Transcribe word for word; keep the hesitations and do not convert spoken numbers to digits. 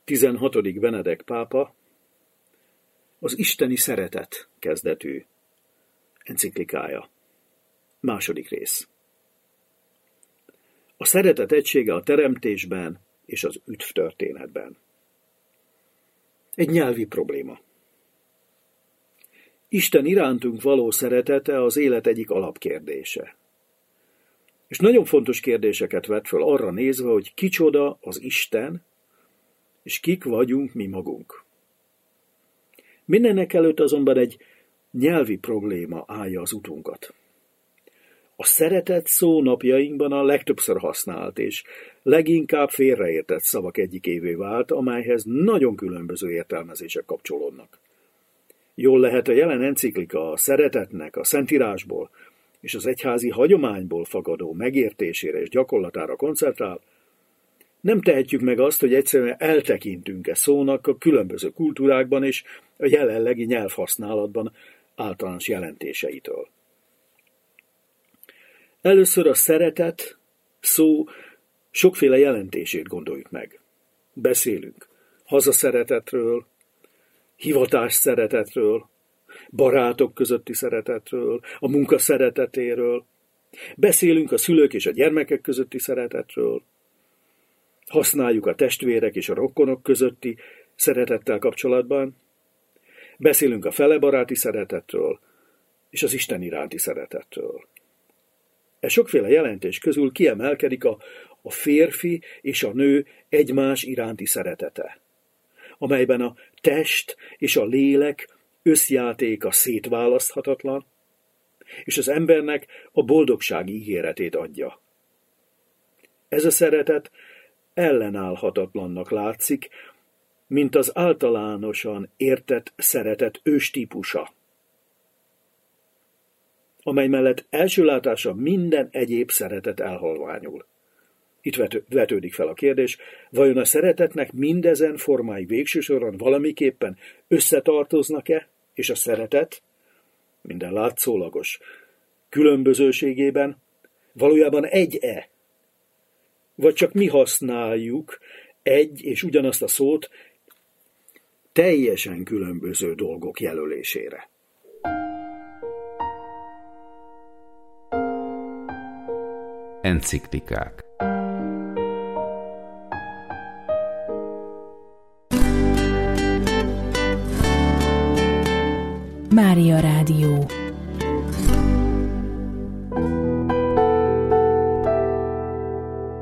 tizenhatodik Benedek pápa az isteni szeretet kezdetű enciklikája. Második rész. A szeretet egysége a teremtésben és az üdv történetben. Egy nyelvi probléma. Isten irántunk való szeretete az élet egyik alapkérdése. És nagyon fontos kérdéseket vet föl arra nézve, hogy kicsoda az Isten, és kik vagyunk mi magunk. Mindennek előtt azonban egy nyelvi probléma állja az utunkat. A szeretet szó napjainkban a legtöbbször használt és leginkább félreértett szavak egyikévé vált, amelyhez nagyon különböző értelmezések kapcsolódnak. Jól lehet, a jelen enciklika a szeretetnek a Szentírásból és az egyházi hagyományból fakadó megértésére és gyakorlatára koncentrál, nem tehetjük meg azt, hogy egyszerűen eltekintünk-e szónak a különböző kultúrákban és a jelenlegi nyelvhasználatban általános jelentéseitől. Először a szeretet szó sokféle jelentését gondoljuk meg. Beszélünk hazaszeretetről, hivatás szeretetről, barátok közötti szeretetről, a munka szeretetéről, beszélünk a szülők és a gyermekek közötti szeretetről, használjuk a testvérek és a rokonok közötti szeretettel kapcsolatban, beszélünk a felebaráti szeretetről és az Isten iránti szeretetről. E sokféle jelentés közül kiemelkedik a, a férfi és a nő egymás iránti szeretete, amelyben a test és a lélek összjátéka szétválaszthatatlan, és az embernek a boldogság ígéretét adja. Ez a szeretet ellenállhatatlannak látszik, mint az általánosan értett szeretet őstípusa, amely mellett első látásra minden egyéb szeretet elhalványul. Itt vetődik fel a kérdés, vajon a szeretetnek mindezen formái végső soron valamiképpen összetartoznak-e, és a szeretet minden látszólagos különbözőségében valójában egy-e? Vagy csak mi használjuk egy és ugyanazt a szót teljesen különböző dolgok jelölésére? Enciklikák. Mária Rádió.